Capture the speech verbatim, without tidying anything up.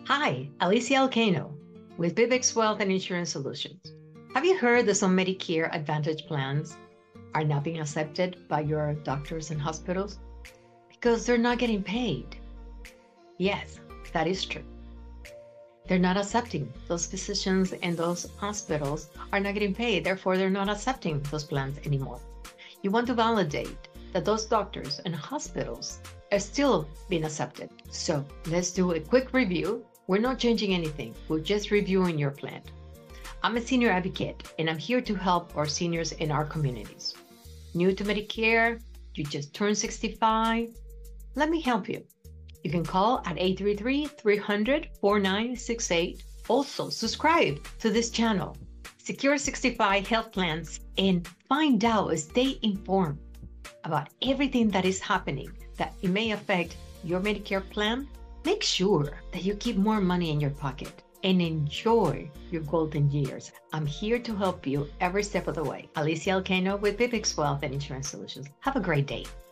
Hi, Alicia Alcano with Vivex Wealth and Insurance Solutions. Have you heard that some Medicare Advantage plans are not being accepted by your doctors and hospitals because they're not getting paid? Yes, that is true. They're not accepting. Those physicians and those hospitals are not getting paid. Therefore, they're not accepting those plans anymore. You want to validate that those doctors and hospitals are still being accepted. So let's do a quick review. We're not changing anything. We're just reviewing your plan. I'm a senior advocate, and I'm here to help our seniors in our communities. New to Medicare, you just turned sixty-five. Let me help you. You can call at eight three three, three hundred, four nine six eight. Also, subscribe to this channel, Secure sixty-five Health Plans, and find out, stay informed about everything that is happening that it may affect your Medicare plan. Make sure that you keep more money in your pocket and enjoy your golden years. I'm here to help you every step of the way. Alicia Alcano with Vivex Wealth and Insurance Solutions. Have a great day.